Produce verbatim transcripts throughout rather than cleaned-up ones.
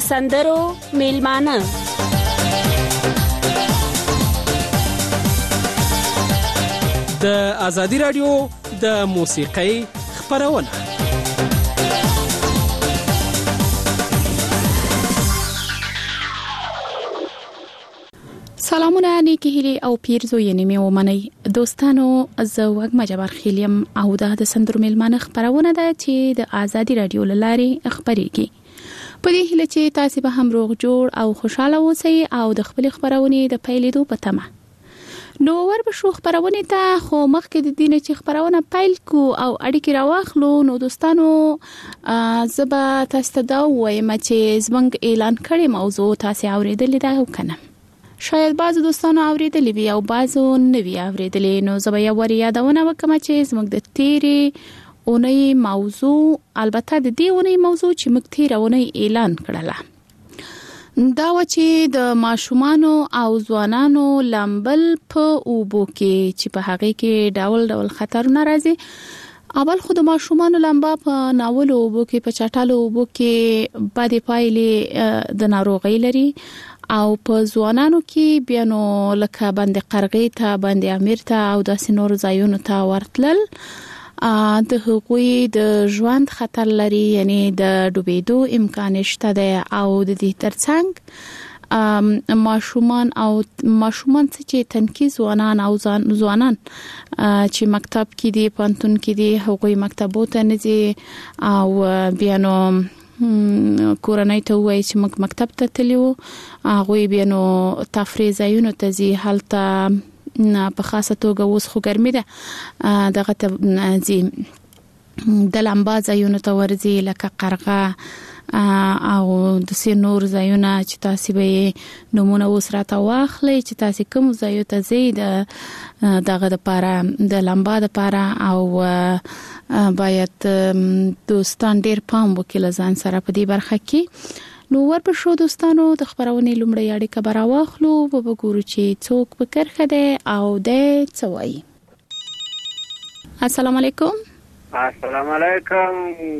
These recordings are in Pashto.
سندرو میلمانه د آزادی رادیو د موسیقۍ خبرونه. سلامونه نیکی هیلی او پیرزو یې نیمه ومني دوستانو، زه وګما جبر خیلیم او د سندرو میلمانه خبرونه ده چې د آزادی رادیو لارې خبريږي. په دې هیله چې تاسو به هم روغ جوړ او خوشاله اوسئ او د خپل خبرونه د پیلېدو په تمه. نو ور به شو خبرونه ته خو مخکې د دینه چې خبرونه پیل کو او اړیکې راواخلو. نو دوستانو زبا تاسو ته دا وایم چې زمنګ اعلان کړی موضوع تاسو اوریدلې ده او کنه. شاید بعض دوستانو اوریدلې وي او بعضو نه وي اوریدلې. نو زبا یو ور یادونه وکم چې زمنګ د تیری اونۍ موضوع، البته د دې اونۍ موضوع چې موږ تیر اونۍ اعلان کړله دا و چې د ماشومانو او ځوانانو لامبل په اوبو کې چې په هغه کې ډول ډول خطرونه راځي. اول خو د ماشومانو لامبا په ناول اوبو کې په چټالو اوبو کې باندې پایلې د ناروغۍ لري او په ځوانانو کې بیا نو لکه باندې قرغې ته، باندې امیر ته او داسې نور ځایونو ته ورتلل د هغوی د ژوند خطر لري، یعنی د ډوبېدو امکان شته ده. او د دې ترڅنګ ماشومان او ماشومان چې تنکي ځوانان او ځوانان چې مکتب کې دي، پانتون کې دي، هغوی مکتبو ته نه دي او بیا نو کورنۍ ته وایي چې موږ مکتب ته تلو، هغوی بیا نو تفریح ځایونو ته ځي. هلته په خاصه توګه اوس خو ګرمي ده، دغه ته ځي د لامبا ځایونو ته ورځي لکه قرغه او د سي نور ځایونه چې تاسو به نمونه اوس راته واخلئ چې تاسو کوم ځایو ته ځئ د دغه لپاره د لامبا لپاره. او باید دوستان ډیر پام وکړي ځان سره په دې برخه کې. نو ور په شو دوستانو د خبرونه لومړی اړیکه برا واخلو، به وګورو چې څوک په کرخه ده او د څوي. السلام علیکم. السلام علیکم.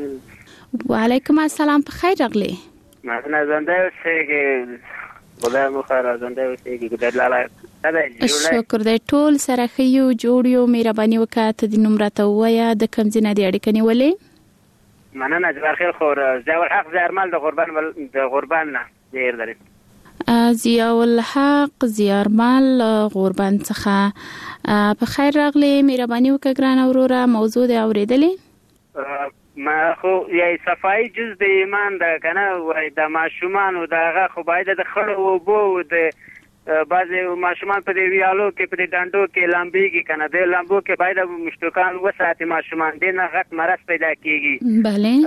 وعلیکم السلام. په خیر راغلی. مانه زنده اوسېږي، خدای مو خیر زنده اوسېږي. ګډ لاله شکر دې ټول سره خيو جوړ یو. مهرباني وکړه د نمبر ته وایا د کم ځنه دی اړیکه نیولې. مننه جبر خیر خور. ضیاء الحق زیارمل د قربان د قربان نه ډیر درې. ضیاء الحق زیارمل قربان څخه په خیر راغلی. مهرباني وکړه ګران اوروره، موضوع دی اوریدلې؟ ما خو یې صفای جز د ایمان ده کنه، وای د ماشومان او دغه خو باید د خړو وبو د بعضی ماشومان په دې ویالو کې په دې ډانډو کې لامبيږي کنه، د لامبو کې باید مشتکان وساتي ماشومان دې نه غټ مرض پیدا کیږي.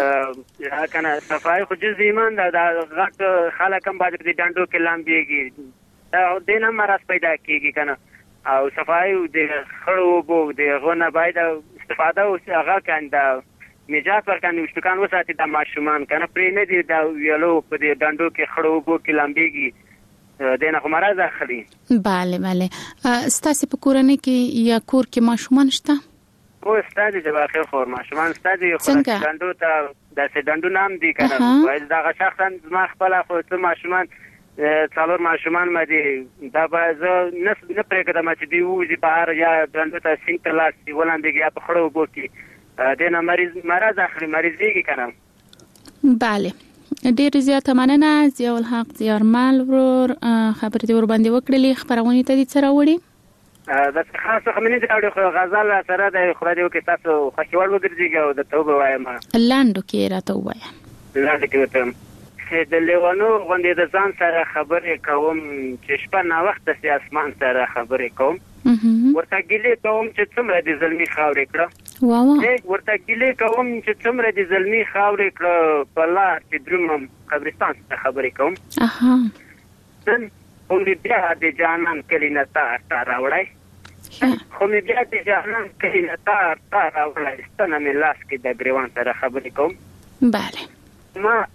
بله کنه صفای خو جز ایمان ده، د غټ خلک هم باید په دې ډانډو کې لامبيږي، دا دې نه مرض پیدا کیږي کنه. او صفای د خړو وبو د غونه باید استفاده او هغه کنده نجات ورکړي، مشتکان وساتي د ماشومان کنه، پرې نه دي د ویالو په دې ډانډو کې خړو وبو کې لامبيږي دینه خو مرز اخلي. بله بله. ستاسو په کورنۍ کې یا کور کې ماشومان شته؟ او ستاسو د باخیر خور ماشومان ستاسو خو ډانډو ته د سډانډو نام دی کنه، وایي دا شخصا ما خپل خو ته ماشومان څلور ماشومان ما دي، دا به زه نه نه پرېږدم چې دی وځي بهر یا ډانډو ته سینګ ته لاس دی ولندېږي یا په خړو اوبو کې دینه مریض مرز اخلي، مریضېږي کنه. بله ډیر زیاته مننه ضیاء الحق زیارمل ورور، خبرې دې ور باندې وکړلې. خبرونه ته دې سره وړي د خاص خمینې د خو غزل سره د خدای دې وکړي تاسو خوشوال وګرځيږي او د توبه وایم لاندو کې راته وایم. لاندو کې وته د لیوانو غوندې د ځان سره خبرې کوم چې شپه نا وخت سي اسمان سره خبرې کوم، ورته ګلې کوم چې څومره د ظلمي خاورې کړه، واو ورته ګلې کوم چې څومره د ظلمي خاورې کړه، په لار چې دروم قبرستان ته خبرې کوم. اها نن خو مې بیا د جانان کلی نه تار تار راوړی، خو مې بیا د جانان کلی نه تار تار راوړی، ستنه مې لاس کې د ګریوان سره خبرې کوم. بله ما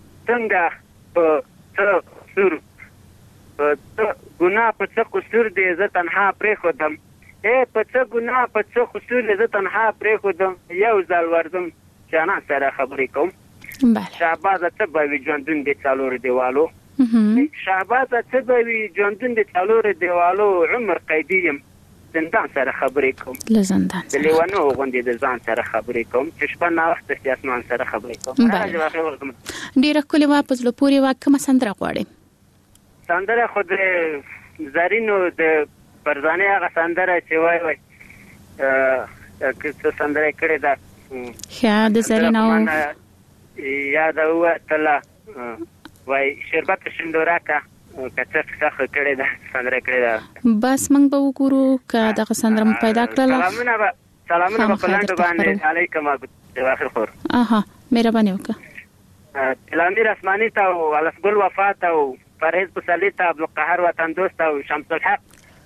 څنګه په څه قصور په څه ګناه په څه قصور دې زه تنها پرېښودم، ای په څه ګناه په څه قصور دې زه تنها پرېښودم، یو ځل ورځم جانان سره خبرې کوم. بله شهباز ته به وي ژوندون د څلور دیوالو شهباز ته به وي ژوندون د څلور دیوالو عمر قیدیم زندان سره خبرې کوم له زندان د لیوانو غوندې د ځان سره خبرې کوم چې شپه نا وخت سیاسمان سره خبرې کوم ډیره کلی وا په زړه پورې وا کوم سندره غواړي سندره خو د زرینو د پرځانه هغه سندره چې وای وای ا که سندره کړې ده یا د زرینو یا د وتلا وای شربت شندوراکا کته څه کړی دا سندره کړی دا بس موږ به وګورو که دا سندره پیدا کړل سلامونه سلامونه په لاندې باندې علیکم ابو اخر خور اها مهرباني وکړه تلامیر اسماني ته او الفګل وفات او فرهز پسلی ته عبد القهار وطن دوست او شمس الحق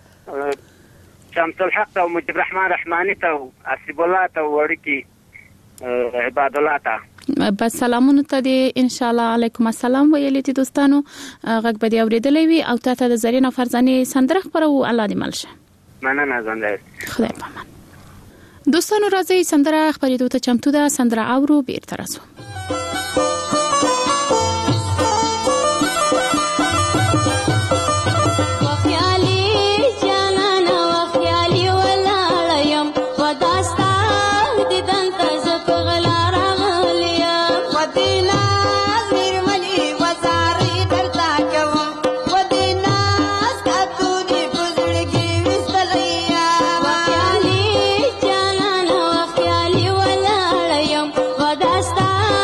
شمس الحق او مجيب الرحمن رحماني ته او اسيب الله ته ورکی عباد الله ته بس سلامونه ته دي ان شاء الله علیکم السلام ویلې دي دوستانو غږ به دی اوریدلې وي او تاسو د زرینه فرزانه سندره خبرو الله دې ملشه مننه زنده خدای پامان دوستانو راځي سندره خبرې ته چمتو ده سندره اورو بیرته راځو Stop.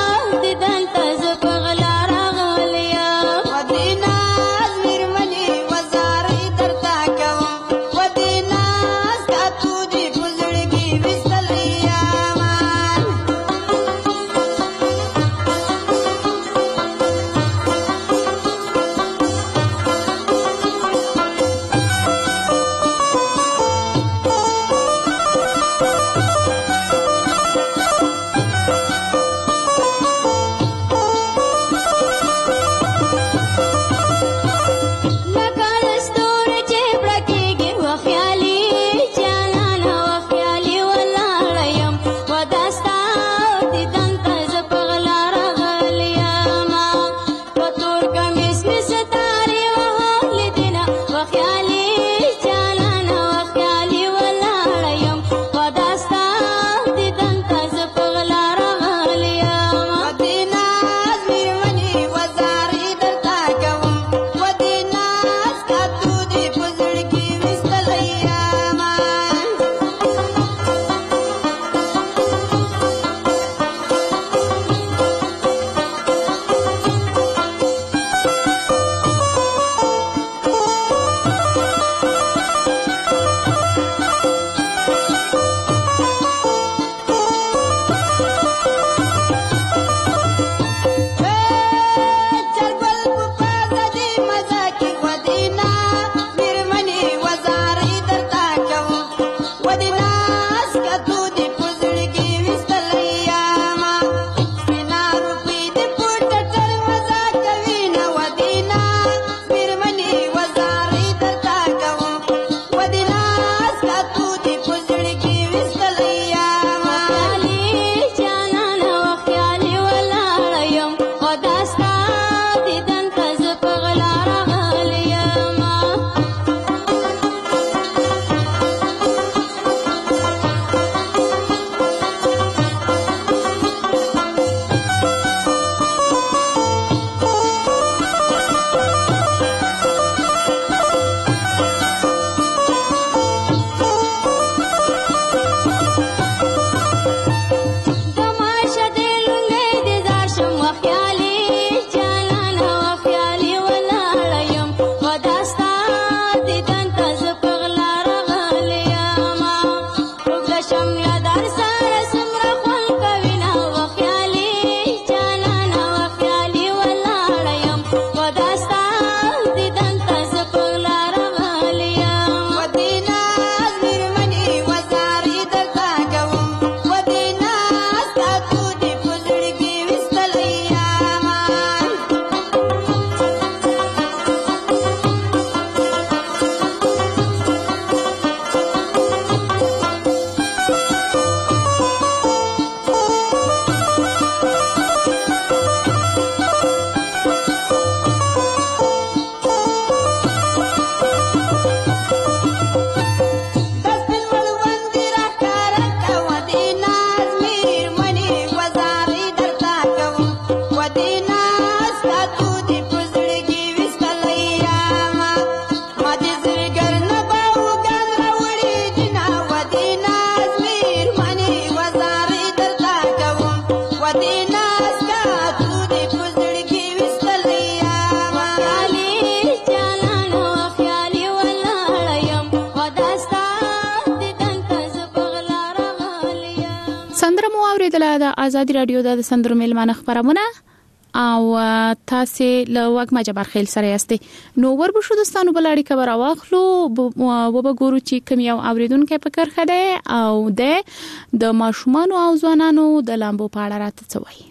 اوریدله د آزادي رادیو د سندرو میلمانه خبرونه او تاسو له وګما جبر خیل سره یاستئ. نو وربشو دوستانو بل اړیکه به راواخلو و به ګورو چې کوم یو اوریدونکو په کرخه ده او د د ماشومانو او ځوانانو د لامبو په اړه راته څه وایي.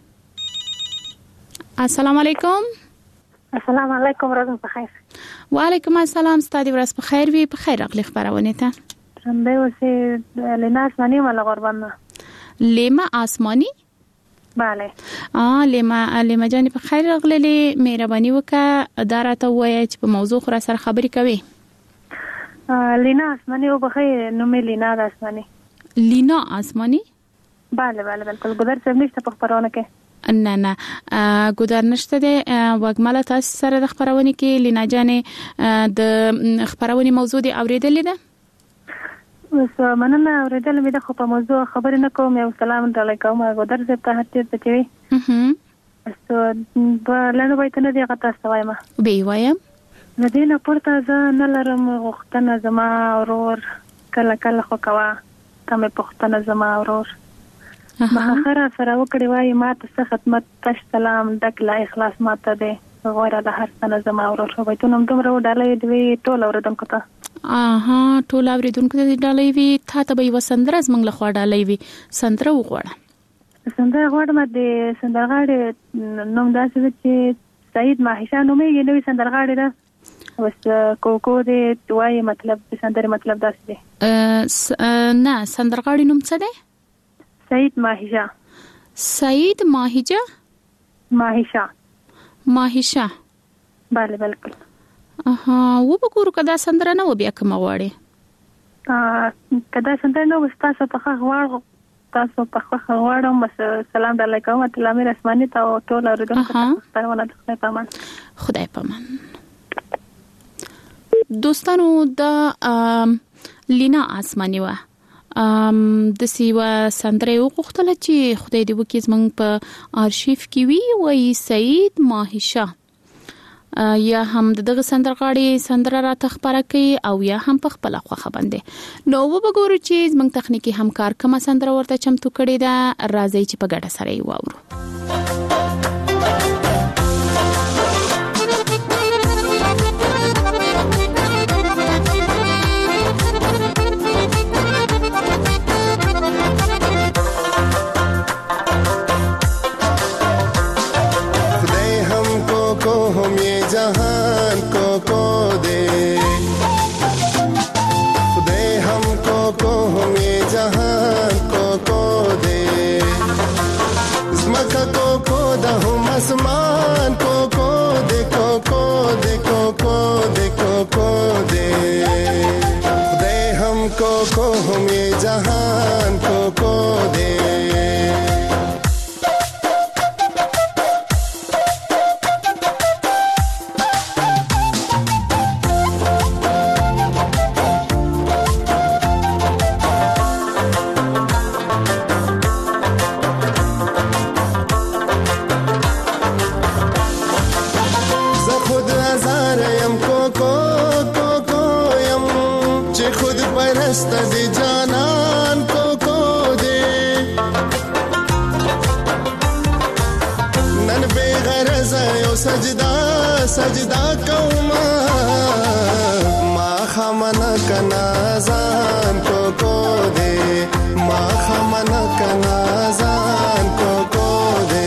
السلام علیکم. السلام علیکم، ورځ په خیر. وعلیکم السلام، ستاسو ورځ په خیر وي. په خیر راغلی خبرونه ته. څنګه اوسې لینا آسمانی ولا قربان؟ لیما آسمانی؟ bale. اه لیما لیما جان په خیر راغلی. مهرباني وکړه دا راته وایي چې په موضوع خورا سره خبرې کوي. لینا آسمانی او بخیر نو مې لینا آسمانی. لینا آسمانی؟ bale bale بالکل. ګودر څه نشته په خبرونه کې؟ نه نه ګودر نشته ده. وګماله تاسو سره د خبرونه کې لینا جانې د خبرونه موضوع دی اوریدلې ده؟ وس مننه اوریدل مې د خو په موضوع خبرې نه کوم. یو سلام علیکم ګودر زه ته هټیر ته چوي. اها استو بلنه وایته نه دی غته وایم. به وایم مدینه پورته ځه نه لرم غوښتنه زما اورور کله کله خو کوا تمه پښتنه زما اورور. مخخره سره وکړی وای ما ته خدمت تش سلام دکلا اخلاص ماته ده غوړه د هر څه زما اورور. وایته نو دومره ډالې دی ټول اوردونکو ته. اها ټول اوریدونکو ته ډالۍ وی. تا ته به وسندره زمنګ له خوا ډالۍ وی. سندره وغوړه. سندره غوړم د سندرغاړي نوم داسې چې سعید ماهیشا نومې نوې سندرغاړي ده. وس کوکو دې توای مطلب د سندره مطلب داسې دی. نه سندرغاړي نوم څه دی؟ سعید ماهیشا. سعید ماهیجا ماهیشا ماهیشا bale بالکل. اها و به ګورو کدا سندره نه و بیا کوم غواړي. ا کدا سندره نو تاسو په خغ واړو تاسو په خغ واړو مس سلام علیکم ته لامیر اسماني ته ټول اوریدونکو ته پرونه د خدای پامان. خدای پامان. دوستانو د لینا آسمانی و ام د سیوا سندره وغوښتل چې خدای دې وکړي زمنګ په آرشیف کې وی وای سعید ماهیشا یا هم دغه سندرغاړي سندره را تخبره کوي او یا هم په خپل خوخه باندې. نو وګورو چې زمنګ تخنیکی همکار کومه سندره ورته چمتو کړي دا راځي چې په ګډه سره یې واورو. जहान को को दे खुदे हमको को हम ये जहान को को दे इसमका को को दा हम आसमान को को दे को को दे को को दे को को दे खुदे हमको को हम ये जहान को को दे. دی جانان کو کو دے نن بے غرض یو سجدا سجدا کوما ما خمنا کنازان کو کو دے ما خمنا کنازان کو کو دے.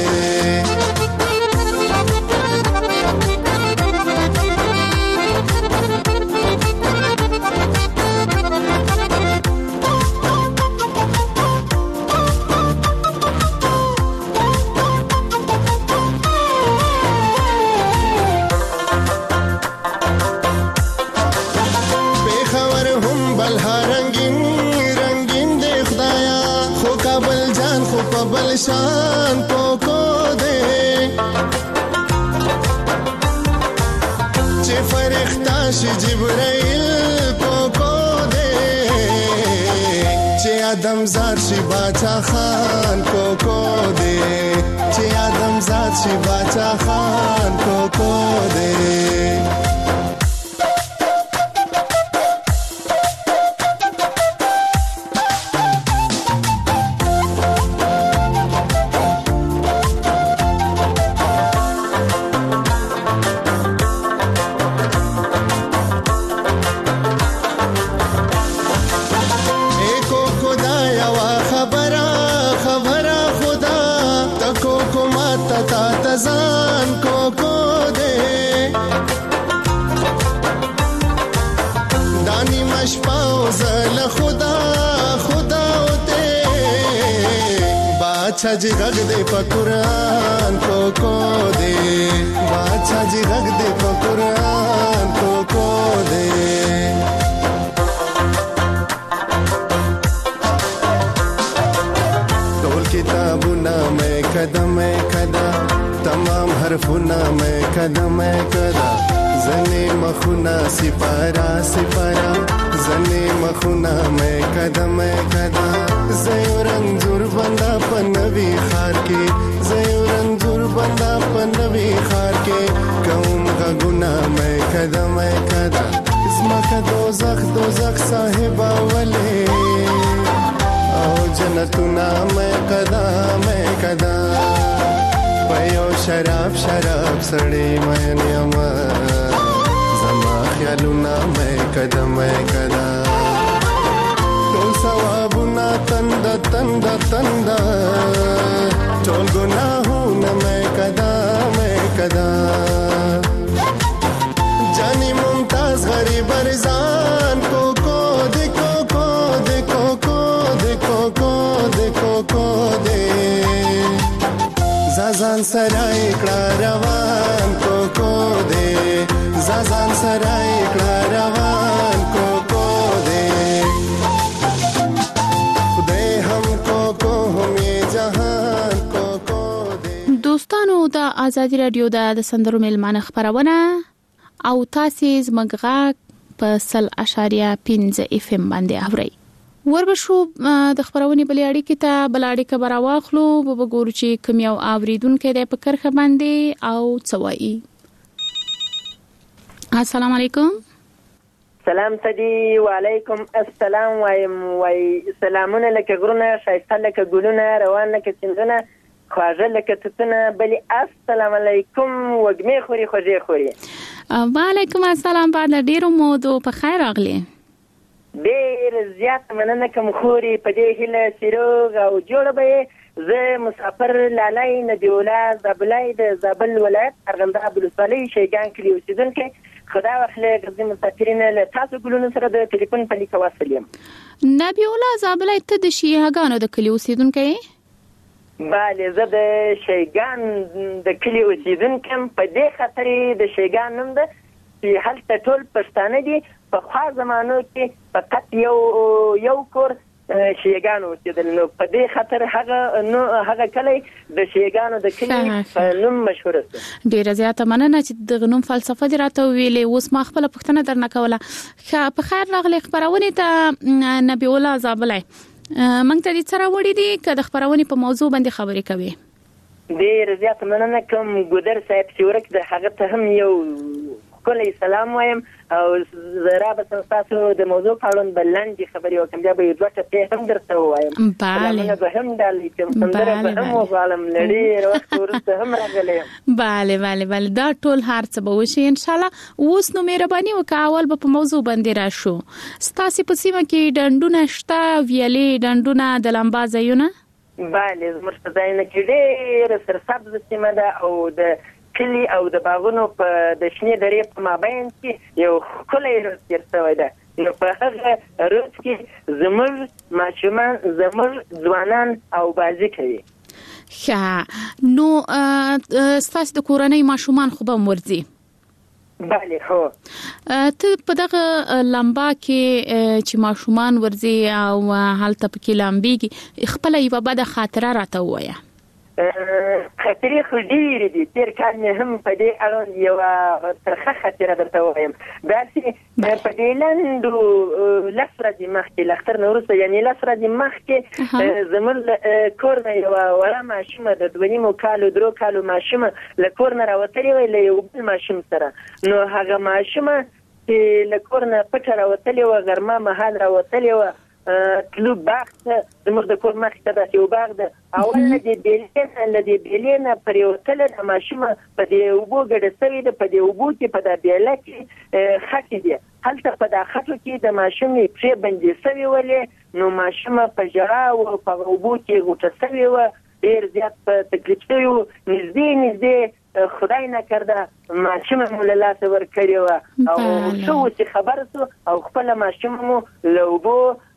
شان کو کو دے چې فرښتہ شي جبرائیل کو کو دے چې آدم زاد شي باچا خان کو کو دے چې آدم زاد شي باچا خان کو کو دے. बादशाह जी गग दे पकुरान को को दे बादशाह जी गग दे पकुरान को को दे टोल किताबुना में कदम कदा तमाम हरफुना में कदम कदा जने मखुना सिपारा सिपारा जने मखुना में कदम कदा जयो रंजूर बंदा पन्नवी खार के जयो रंजूर बंदा पन्नवी खार के कौम का गुना में कदम कदा इसमा का दोजख दोजख साहिबा वले ओ जन्नतुना में कदा में कदा पयो शराब शराब सड़े मैं नियमा ख्यालुना मैं कदम कदा टोल सवाबुना तंदा तंदा तंदा टोल गुनाहुना मैं कदा मैं कदा जानी मुमताज गरीब अरजान को को देखो को देखो को देखो को देखो को दे जाजान सराय कड़ा रवान को को दे जाजान सराय कड़ा रवान को को दे खुदे हमको को हम ये जहान को को दे دوستانو د آزادي رادیو د سندرو میلمانه خبرونه او تاسو زمغه په سل اشاریه پنځه اف ام باندې اورئ وربشو د خبرونې بلې اړیکې ته بل اړیکه براواخلو به وګورو چې کوم یو اوریدونکو د پکرخه باندې او څوایي. السلام علیکم. سلام تدی وعلیکم السلام وایم وای سلامونه لکه غرونه شایسته لکه ګلونه روان لکه سیندونه خواږه لکه توتونه بلی السلام علیکم وګمې خوري خوږې خوري. وعلیکم السلام بعد ډیرو مودو په خیر راغلی. ډیر زیات مننه کوم خوري په دې هله سیروغ او جوړ به زه مسافر لالای ندیولا زابلای د زابل ولایت ارغنداب ولسوالۍ شیګان کلی اوسیدونکو خدا واخله غزي مسافرین له تاسو ګلونو سره د ټلیفون په لیک واسل یم. نبیولا زابلای ته د شیګانو د کلی اوسیدونکو bale زه د شیګان د کلی اوسیدونکو په دې خاطر د شیګان نوم ده چې هلته ټول پښتانه دي په خاص زمانو کې فقط یو یو کور شیګانو اوسیدل نو په دې خاطر هغه نو هغه کلی د شیګانو د کلی نوم مشهور دی. ډیره زیاته مننه چې د غنوم فلسفه دی راته ویلې اوس ما خپل پښتنه درنه کوله په خیر راغلی خبرونه ته نبی الله زابلای مونږ ته دې سره وړي دي که د خبرونې په موضوع باندې خبرې کوي. ډیر زیاته مننه کوم ګودر صاحب چې ورک د هغه ته هم یو کلی سلام وایم او زرا به تاسو د موضوع په اړه بلندې خبرې وکم بیا به یو دوه ټکي هم درته وایم. bale به هم دالې کوم سندره به هم وغالم لړې وروسته ورته هم راغلی. bale bale bale دا ټول هر څه به وشي ان شاء الله. اوس نو مهرباني وکاول به په موضوع باندې راشو. ستاسو په سیمه کې ډنډونه شته ویلې ډنډونه د لمبا ځایونه؟ bale زموږ په ځایونه کې ډېر سرسبز سیمه ده او د کلی او د باغونو په د شنې درې په مابین کې یو ښکلی روز تېر شوی ده. نو په هغه روز کې زموږ ماشومان زموږ ځوانان او بازي کوي. ښه نو ستاسو د کورنۍ ماشومان خو به ورځي؟ bale خو ته په دغه لمبا کې چې ماشومان ورځي او هلته پکې لامبيږي خپل یو بده خاطره راته وایه. خاطرې خو ډېرې دي. تېر کال مې هم په دې اړه یوه ترخه خاطره درته ووایم. داسې په دې لنډو لس ورځې مخکې له اختر نه وروسته یعنې لس ورځې مخکې زموږ له کور نه یوه وړه ماشومه د دوه نیمو کالو درو کالو ماشومه له کور نه راوتلې وه له یو بل ماشوم سره. نو هغه ماشومه چې له کور نه پټه راوتلې وه غرمه مهال راوتلې وه تلو باغ ته زموږ د کور مخې ته داسې یو باغ ده. اول له دې بیلې نه له دې بیلې نه پرېوتله د ماشومه په دې اوبو ګډه شوې ده. په دې اوبو کې په دا بیله کې خټې دي. هلته په دا خټو کې د ماشومې پښې بندې شوې ولې نو ماشومه په ژړا وه په اوبو کې غوټه شوې وه. ډېر زیات په تکلیف شوي وو. نږدې نږدې خدای نکرده ماشومه مو له لاسه ورکړې وه او ښه و چې خبر شو او خپله ماشومه مو له اوبو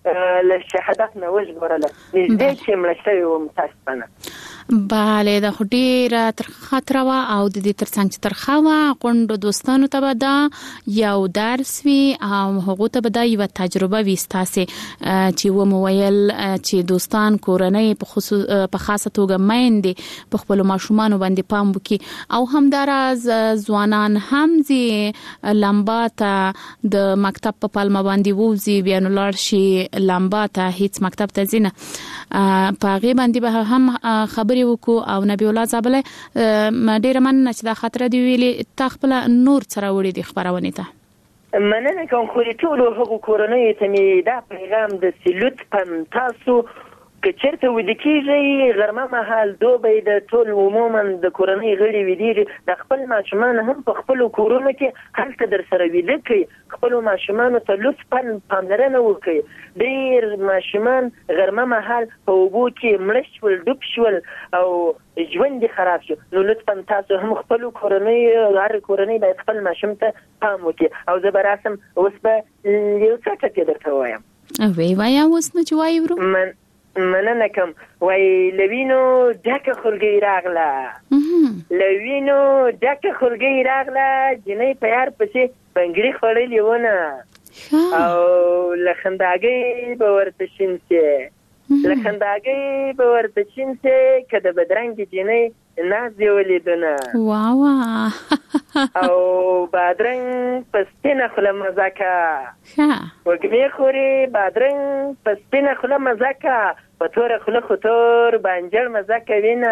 له شهادت نه وژغورله نږدې چې مړه شوې وم متاسفانه. بله دا خو ډیره ترخه تروا او د دې ترڅنګ چې ترخه وه غونډو دوستانو ته به دا یو درس وي او هغو ته به دا یوه تجربه وي ستاسې چې ومو ویل چې دوستان کورنۍ په خصوص په خاصه توګه میندې په خپلو ماشومانو باندې پام وکړي او همداراز ځوانان هم ځي لمبا ته د مکتب په پلمه باندې ووځي بیا نو لاړ شي لمبا ته هیڅ مکتب ته ځي نه په هغې باندې به هم خبرې وکړو او نبی الله زابله ډیره مننه چې دا خاطره دی ویلې تا خپل نور سره وړي د خبرونه ته مننه کوم خو ټول هغه کورنۍ ته می دا پیغام د سلوت پم تاسو که چیرته ودی کیږي غرمه مهال دوبه د ټول عموما د کورنۍ غړي ودی د خپل ماشومان هم په خپل کورونو کې هلته در سره ویل کوي خپل ماشومان ته لطفا پاملرنه وکړي ډیر ماشومان غرمه مهال په وبو کې مړ شول ډوب شول او ژوند خراب شو نو لطفا تاسو هم خپل کورنۍ هر کورنۍ باید خپل ماشوم ته پام وکړي او زه به راسم اوس به یو څه ټکی درته وایم وی وایم اوس نو چې وایو من مننه کوم وای لوینو ډکه خلګي راغله لوینو ډکه خلګي راغله جنې په یار پسې بنګړي خړلې ونه او لخنداګي به ورته شینته لخنداګي به ورته شینته کده بدرنګ جنې ناز ولیدونه واو او بادرنګ پستینه خله مزاکا ها وګمې خوري بادرنګ پستینه خله مزاکا پتور خله خطور بنجر مزاکا وینا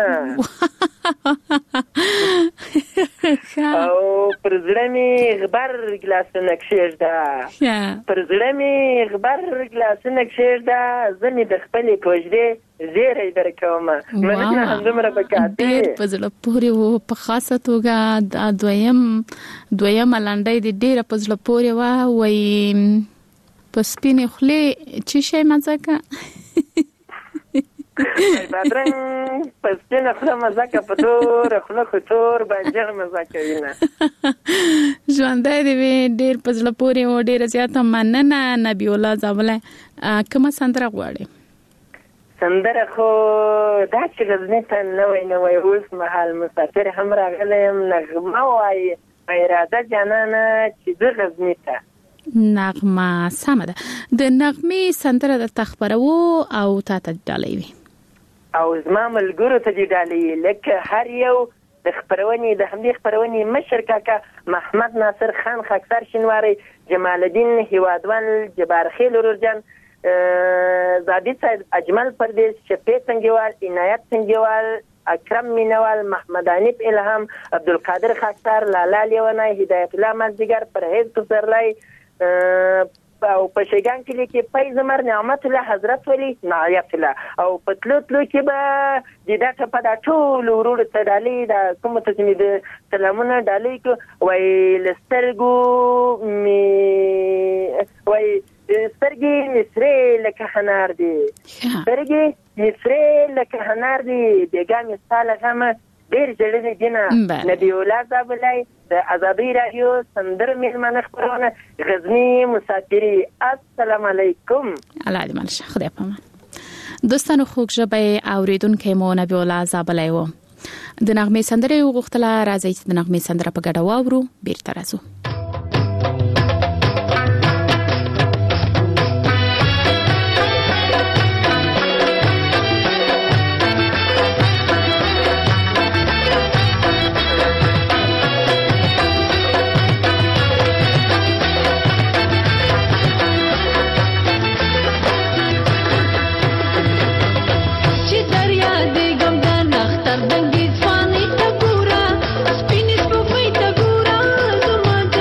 او پرزړمی غبر ګلاسونه کښېږده پرزړمی غبر ګلاسونه کښېږده زمي د خپلې کوژدې زیری درکومه مننه همدومره پکاتې ډېر په زړه پورې و په خاصه توګه دا دویم دویمه لنډۍ د ډېره په زړه پورې وه وایي په سپینې خولې څه شی مزاکه بادرنګ پسپینه خوله مزاکه په توره خوله خو تور بنجر مزاکه وینه ژوندی دې وي ډېر په زړه پورې و ډېره زیاته مننه نبی الله زابله کومه سندره غواړې سندره خو دا چې غزني ته نوی نوی اوس مهال مسافر هم راغلی یم نغمه وایي اراده جانانه چې زه غزني ته نغمه سمه ده د نغمې سندره درته خپروو او تا ته ډالۍ وي او زما ملګرو ته دې ډالۍ لکه هر یو د خپرونې د همدې خپرونې مشر کاکا محمد ناصر خان خاکسار شینواری جمال الدین هیوادوال جبار خیل ورورجان زابط صاحب اجمل پردیس شفیع سنگیوال عنایت سنگیوال اکرم مینوال محمد حنیف الهام عبدالقادر خاکسار لالا لیونای هدایت الله مازدیگر پرهیز کسرلای او په شیګان کلی کې فیض عمر نعمت الله حضرت ولی نعیت الله او په تلو تلو کې به د دغه په د ټول ورور ته ډالۍ د کوم ته چې د سلامونه ډالۍ کو وای لسترګو می وای سترګې مصرې لکه حنار دي سترګې مصرې لکه حنار دي بیګا مثال هم ډېر جوړې دي نه نبی الله زابلای د ازادي رادیو سندر میلمانه خبرونه غزنی مسافری السلام علیکم الله دې مالشه خدای پامان دوستانو خوږ ژبه اوریدونکو مو نبی الله زابلای و د نغمې سندره وغوښتله راځي چې د نغمې سندره په ګډه واورو بیرته راځو Dangis fani tagura, spinis bufay tagura, zuma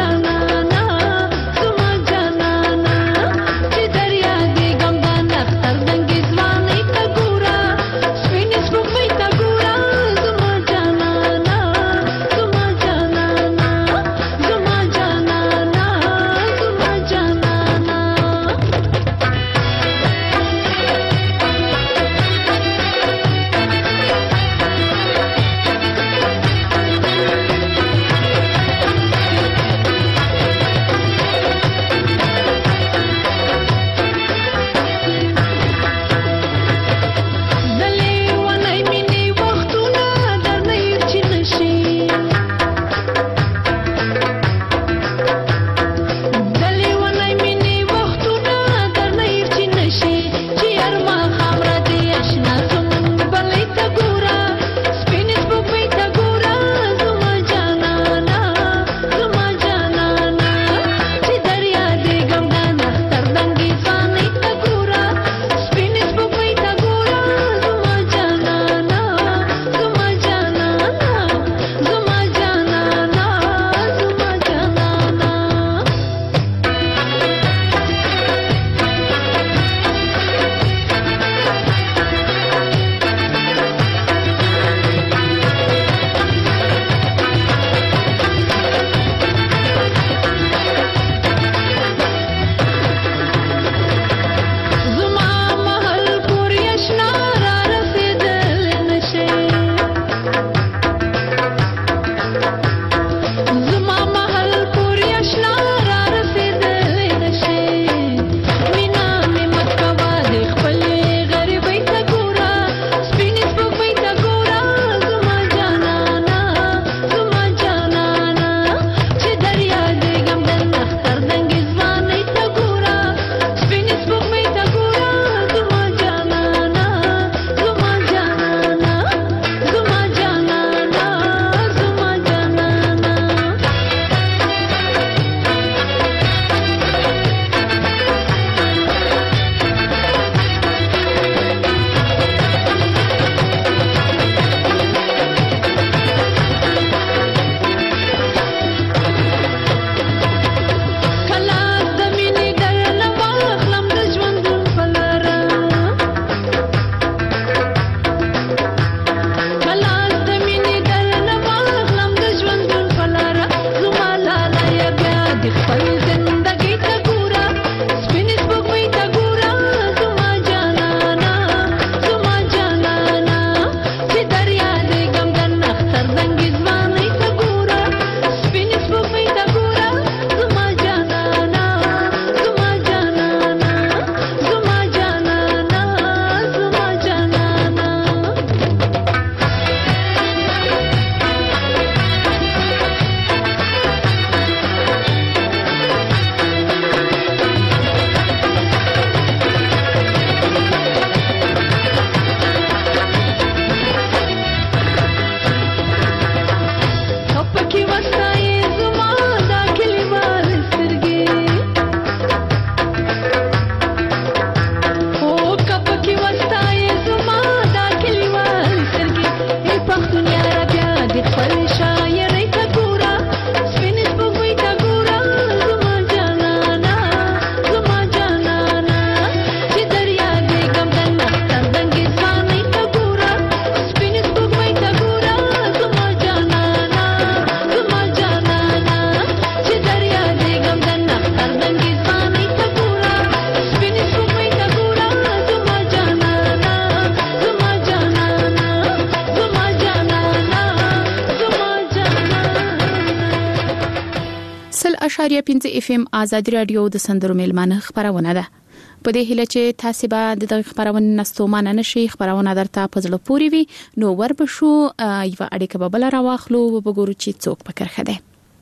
اشاریه پنځه اف ام آزادي رادیو د سندرو میلمانه خبرونه ده. په دې هیله چې تاسو به د دغه خبرونه نستومانه نشي، خبرونه درته په زړه پوري وي، نو وربشو یو اړیکه به بل راواخلو او وګورو چې څوک پکې خده.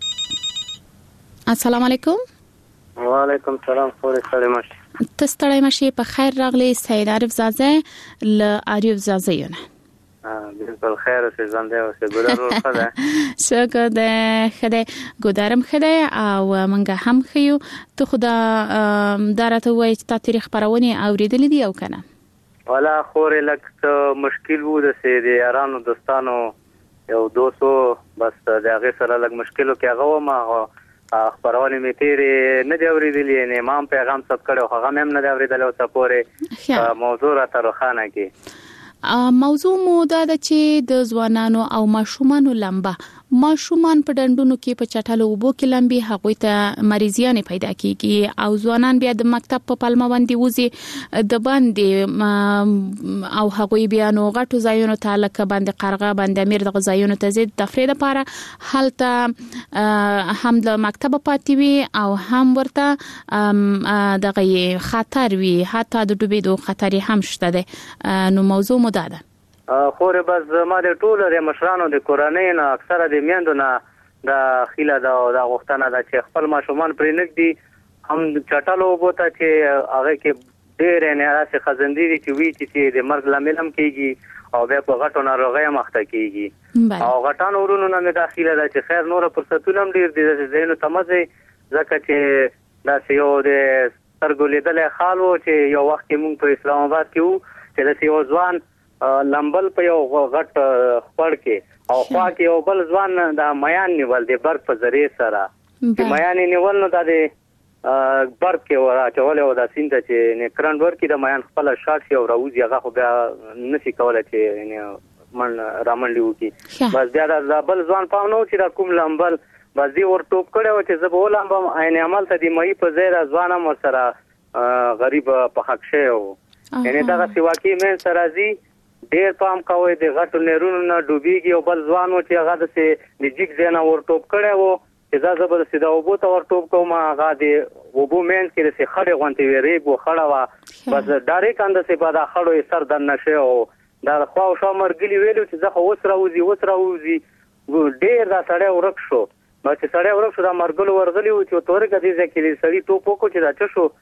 السلام علیکم. وعلیکم السلام. خوري سلام. تاسو ته ماشي په خیر راغلی سید عارف زازه ل عارف زازه نه. بالکل خیر اوسې ژوندی اوسې ګودر ورخه ده. شکر ده خده ګودرم خده او منګه هم خيو ته خدا دارته وای چې تا تاریخ خبرونه اوریدلې دي او کنه؟ والا خوري لکه مشکل وو د سې د یارانو دوستانو یو دوسو بس د هغه سره لږ مشکلو کې هغه ما خبرونه می تیرې نه دی اوریدلې نه امام پیغام ثبت کړو هغه هم نه دی اوریدل او تاسو موضوع را ترخانه کې موضوع مو دا ده چې د ځوانانو او ماشومانو لمبه ماشومان په ډندونو کې په چټلو وبو کې لمبي هغه ته مریضیان پیدا کیږي او ځوانان بیا د مکتب په پلمه باندې وځي د باندې او هغه بیا نو غټو ځایونو ته لکه باندې قرغه باندې امیر د ځایونو ته زید تفرید لپاره حالت هم د مکتب پاتې وي او هم ورته دغه خطر وي حتی د ډوبېدو خطر هم شته ده. نو موضوع مو دا ده خوري بس ما د ټولو د مشرانو د کورنۍ نه اکثره د میندو نه د خیله دا د غوښتنه ده چې خپل ماشومان پرې نږدې هم چټلو بوته چې هغه کې ډېر نه راسي خزندې دي چې وی چې د مرګ لامل هم کیږي او بیا په غټو ناروغۍ مخته کیږي او غټان ورونو نه داخله ده چې خیر نور فرصتونه هم ډېر دي زینو تمزه ځکه چې دا یو د سرګولیدل خالو چې یو وخت موږ په اسلام آباد کې وو چې د یو ځوان لمبل په یو غټ خپړ کې او خوا کې یو بل ځوان د میان نیول دی برق په ذریعہ سره چې میان نیول نو د برق کې ورا چول او د سینته چې نه کرنټ ورکی د میان خپل شارټ یو راوځي هغه خو بیا نشي کولای چې نه من رامنډیو کی بس بیا د بل ځوان پاونو چې د کوم لمبل بس دی ور ټوپ کړو چې زه به لمبم عین عمل ته دی مې په ځای ځوان هم سره غریب په حق شه یعنی دا سیوا کې من سره زی ډیر پام کوي د غټو نهرونو نه ډوبېږي او بل ځوانو چې هغه د سي د جګ زینا ورټوب کړي وو چې دا زبر سي دا وبو ته ورټوب کوم هغه د وبو مین کې د سي خړې غونټي ویری بو خړه وا بس ډایرک اند سي په دا خړو سر د نشه او دا خو شو مرګلی ویلو چې زه اوس راوځي اوس راوځي ډیر دا سړی ورک شو نو چې سړی ورک شو دا مرګلو ورغلی و چې تورې کدي ځکه سړی ټوپ وکړي چې دا څه شو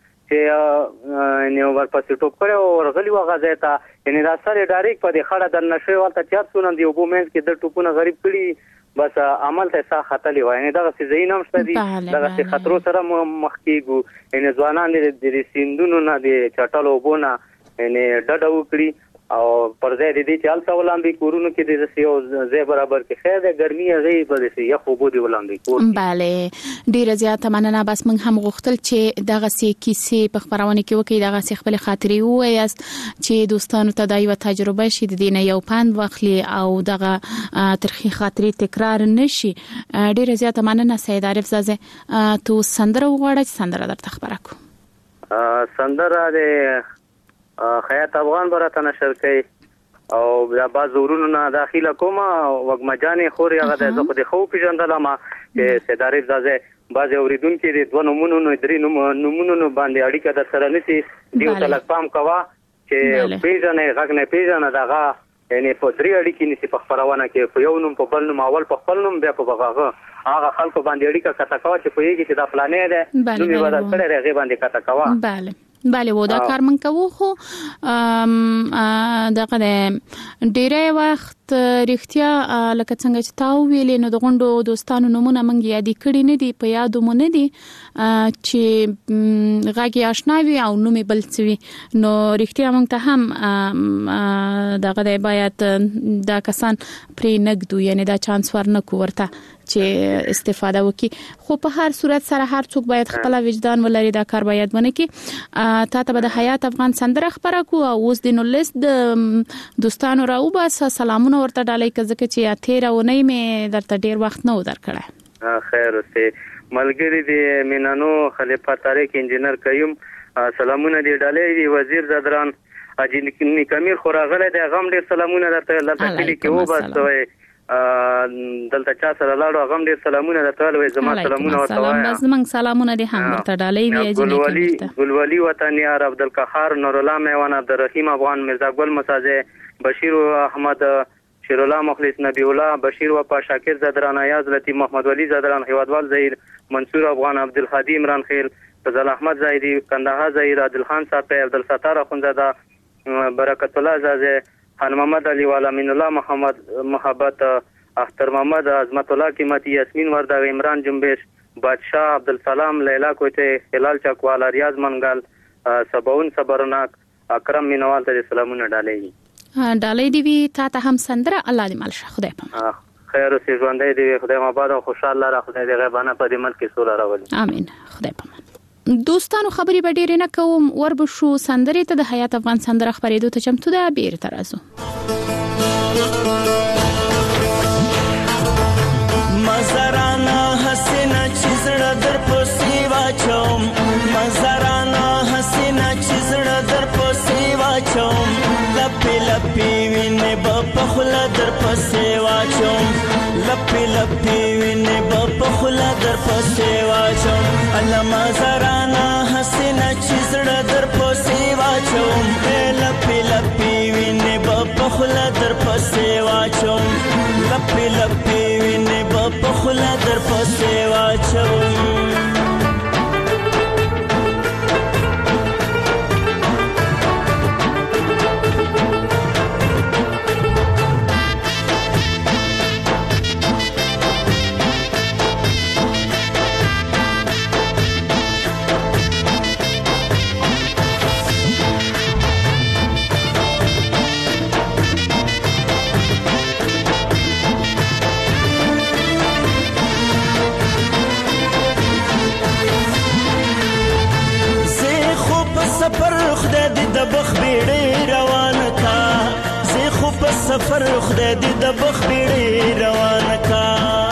چې نو ورپسې ټوپ کړو ورغلی و غځه ته یعنی دا سره ډایرک په دې خړه د نشه ولته چات سونم دی وبومنس کې د ټوپونه غریب کړي بس عمل ته سا خطلې وای نه دا څه زینم شته دي دا څه خطر سره مخ کیږي یعنی ځوانان د سیندونو نه د چټلو بونه یعنی ډډه وکړي او پر ځای د دې چې الته ولامبي کورونو کې د سیو زی برابر کې خیر د ګرمي غي په دې یو خو بده ولامبي کور bale ډیر زیات مننه بس موږ هم غوښتل چې دغه سي کیسې په خبرونه کې وکړي دغه سي خپل خاطرې وایست چې دوستانو ته دا یو تجربه شي د دې نه یو پند واخلي او دغه ترخی خاطرې تکرار نشي. ډیر زیات مننه سید عارف زازه تو سندره وغواړئ سندره درته خبره کو سندره د خیات افغان براته نشر کوي او دا باز ورونو نه داخله کومه وګمجانې خوري هغه د زخه د خو پیژندل ما چې سیدارې ځازه باز اوریدون کې د دوه نمونو نو درې نمونو باندې اړیکه د سره نسی دیو تلک پام کوا چې پیژنې غږ نه پیژنه دغه یعنی په درې اړیکې نسی په خبرونه کې په یو نوم په بل نوم اول په خپل نوم بیا په هغه هغه خلکو باندې اړیکه کته کوا چې په یوه کې د پلانې ده نو می ودا سره راغي باندې کته کوا bale bale و دا کار من کوو خو دغه ډیره وخت رښتیا لکه څنګه چې تاسو ویلې نو د غونډو دوستانو نمونه منګ یادې کړې نه دي په یادو مونږ نه دي چې غاګي آشناوي او نومې بلڅوي نو رښتیا موږ ته هم دغه باید دا کسان پرې نګدو یعنی دا چانس ورنکو ورته چې استفاده وکي خو په هر صورت سره هر څوک باید خپل وجدان ولري دا کار باید ونه کی تا ته د حیات افغان سندره خبره کو او اوس د نو لیست د دوستانو راو بس سلامونه ورته ډالۍ کزکه چې اته راونی مې درته ډیر وخت نه ودر کړه خیر اوسه ملګری دی مینانو خلیفہ طارق انجینر قیوم سلامونه دی ډالۍ دی وزیر زدران اجی کمیر خوراغله د غم ډیر سلامونه درته لته کلی کې و بس دلته چا سره لاړو هغه هم ډېر سلامونه درته وایي زما سلامونه ورته سلام بس زموږ سلامونه دې هم ورته ډالۍ وي ګلولي ګلولي وطن یار عبدالقهار نورالله میوان عبدالرحیم افغان مرزا ګل مساجه بشیر احمد شیرالله مخلص نبی الله بشیر وفا شاکر زدران ایاز لطیف محمد ولی زدران هیوادوال زهیر منصور افغان عبدالهادی عمران خیل فضل احمد زاهدی کندهار زهیر عادلخان صاحب عبدالستار اخونزاده برکت الله زازه خان محمد علی والا من الله محمد محبت اختر محمد عظمت الله قیمتی یاسمین ورداغ عمران جنبش بادشاہ عبدالسلام لیلا کوته هلال چکوالا ریاض منگل سباون صبرناک اکرم مینوال ته سلامونه ډالۍ ډالۍ دی وی تا ته هم سندره الله دې مال شه خدای په خیر اوسې ژوندۍ دی خدای مبارک او خوشاله را خدای دې غیبانه په دې ملک کې سوله راولي امين خدای په دوستانو خبرې به ډېرې نه کوم ورب شو سندرې ته د حیات افغان سندره خبرېدو ته چمتو ده بیرته راځو مزرانا حسینا چیزړه در پوسی واچوم مزرانا حسینا چیزړه در پوسی واچوم لپی لپی وینه په خلا در پوسی واچوم لپی لپی وینه په خلا در پوسی واچوم الله مزرانا حسینا چیزړه در پوسی واچوم لپی لپی وینه په خلا در پوسی واچوم لپی لپی وینه په خلا در پوسی واچوم سفر خدای دې د بخ بیړې روان کا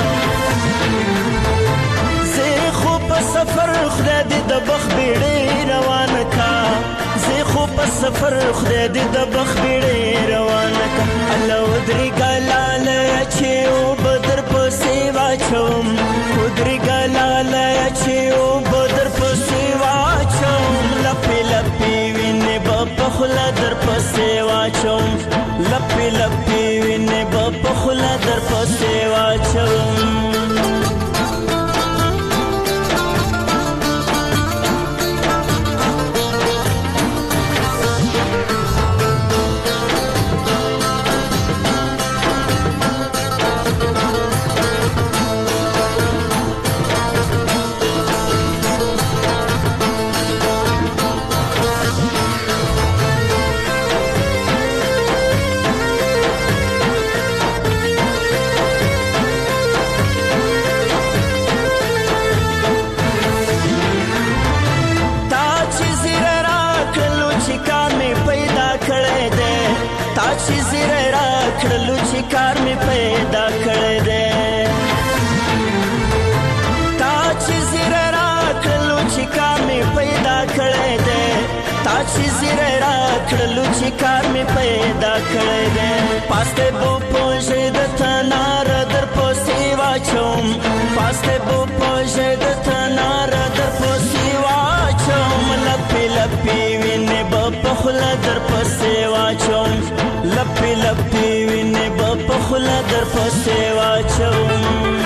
زه خو په سفر خدای دې د بخ بیړې روان کا زه خو په سفر خدای دې د بخ بیړې روان کا الله ودري ګلال چې او بدر په سیوا چوم ودري ګلال چې او بدر په سیوا چوم لپی لپی وینه په خلا در په سیوا چوم لپی لپی وینه په خلا در په سیوا چوم کار می پیدا کړی دی تا چې زیره راکړلو چې کار می پیدا کړی دی تا چې زیره راکړلو چې کار می پیدا کړی دی پاسته بو پوجې د تنار در پوسی واچوم پاسته بو پوجې د تنار در پوسی واچوم لپی لپی وینه په خلا در پوسی واچوم لپی لپی وینه په خلا در پوسی واچوم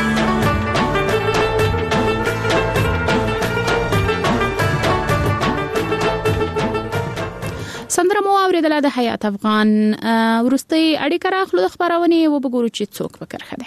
سندره مو اوریدله د حیات افغان ورستي اړیکه راخلو د خبرونه و بګورو چې څوک فکر خده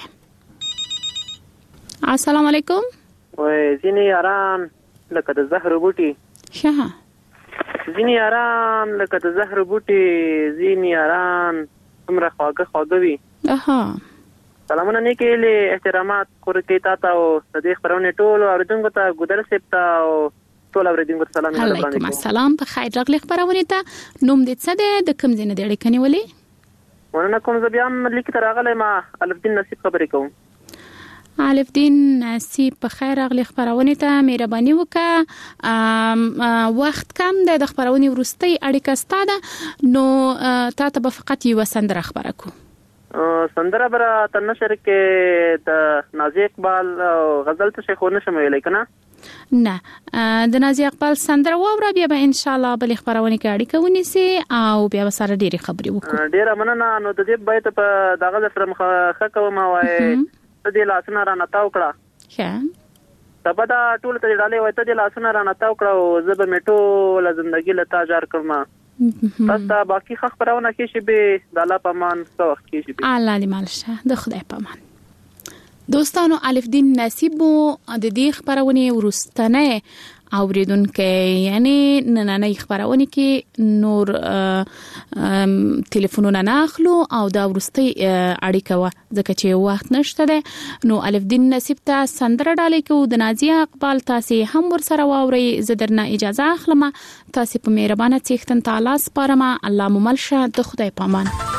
السلام علیکم وای ځینې یاران لکه د زهر بوټي شه ځینې یاران لکه د زهر بوټي ځینې یاران څومره خواږه خواږه وي اها سلامونه نیکې له احترامات کور کې تاسو او د خبرونه ټول اوریدونکو ته ګودر سپتا او ټول اوریدونکو ته سلام علیکم السلام په خیر راغلی خبرونه ته نوم دې څه ده د کوم ځای نه دی اړیکه نیولې ورنه کوم زبیان لیک ته راغلی ما الف دین نصیب خبرې کوم الف دین نصیب په خیر راغلی خبرونه ته مهرباني وکړه وخت کم ده د خبرونه ورستي اړیکه ستاده نو تاسو به فقط یو سندره خبره کو سندره برا تنشر کې د نازي اقبال غزل ته شیخ ونشم ویلای کنه نه د نازي اقبال سندره وره بیا به ان شاء الله بل خبرونه کې اړیکه ونیسي او بیا سره ډېری خبرې وکړو. ډېر مننه. نو د دې بیت په دغه سره مخه کوم وای ته د لاسونه را نتاو کړه ښه سبا دا ټول ته ډالې وای ته د لاسونه را نتاو کړه او زه به میټو ل ژوندۍ له تاجار کړم. تاسو باقي خبرونه کې شي به د الله پامان څو وخت کې شي به الله دې مالشه د خدای پامان. دوستانو الف دین نصیب د دې خبرونه ورستنه اوریدونکو یعنی نننۍ خبرونه کې نور ټلیفونونه نه اخلو او دا ورستي اړیکه و ځکه چې وخت نشته ده. نو الف دین نصیب ته سندره ډالې کو د نازي اقبال تاسو هم ور سره واوري زه درنه اجازه اخلم. تاسو په مهربانه چیختن تعالی سپارم. الله مو ملشه د خدای پامان.